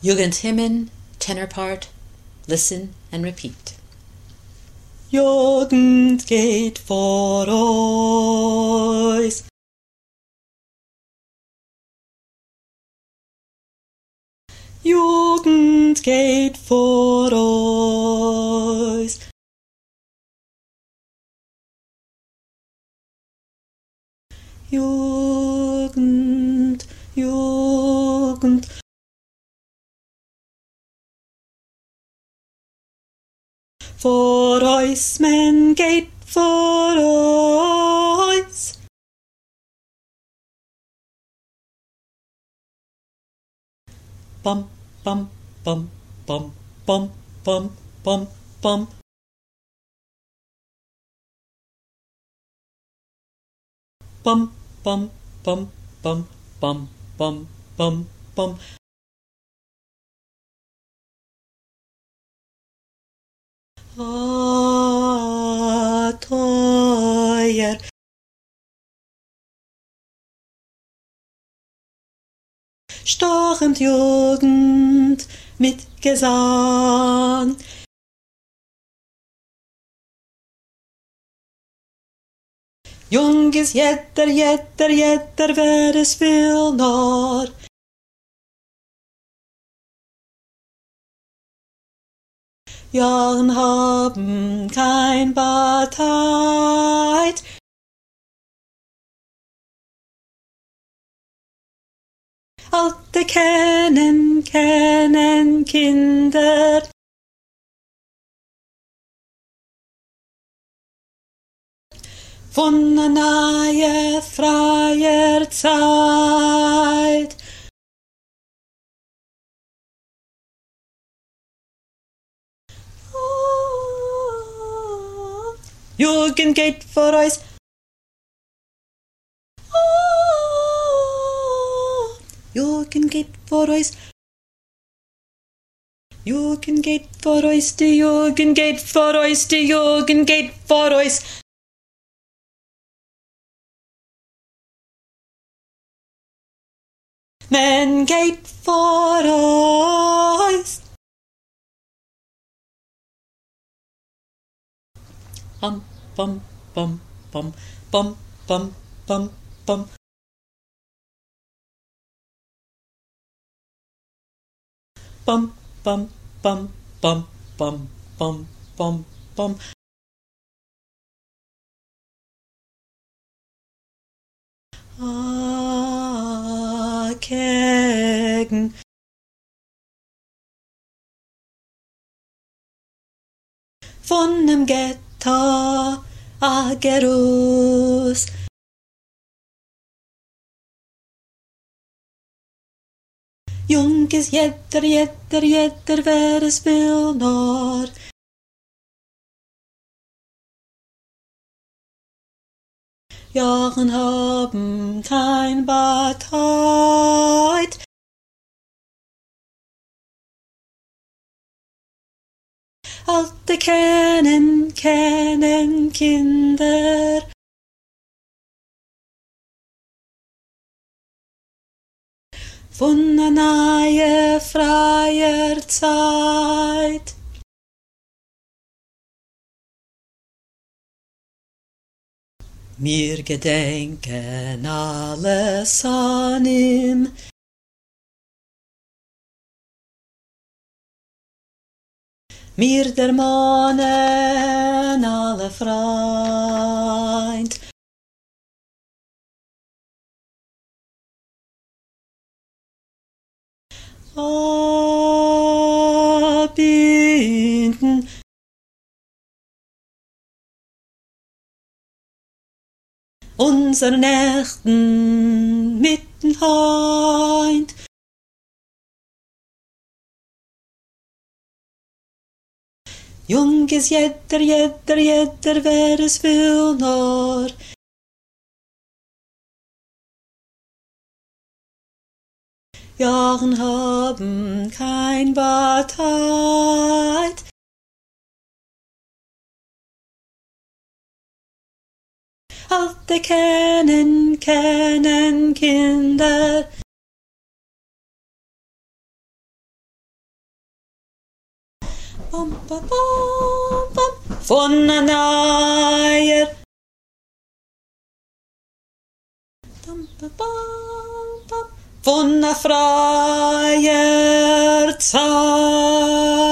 Jugendhymn, tenor part, listen and repeat. Jugend geht vor euch. Jugend geht vor euch. Jugend, Jugend. Vor euch, men geht vor euch. Bum, bum, bum, bum, bum, bum, bum, bum. Bum, bum, bum, bum, bum, bum, bum, bum. Teuer. Stochend Jugend mit Gesang. Jung is jetter, wer es will nur. Jahren haben kein Bartheit. Alte kennen Kinder. Von einer nahe, freier Zeit. Jugend geht vor euch. Jugend geht vor euch. Jugend geht vor euch, die Jugend geht vor euch, die Jugend geht vor euch. Men geht vor euch. Bum, bum, bum, bum, bum, bum, bum, bum. Bum, bum, bum, bum, bum, bum, bum, bum. Kegen. Von dem Ghetto Agerus. Jung is jetter, wer es will nur. Jahren haben kein Bartheit. Alte kennen Kinder. Von einer nahe, freier Zeit. Wir gedenken alles an ihm. Mir dermanen alle Freund. Binden. Unseren Nächten mitten heint. Jung is jetter, wer es will nur. Jahren haben kein Bartheit. Alte kennen Kinder. Von a neuer von a freier Zeit.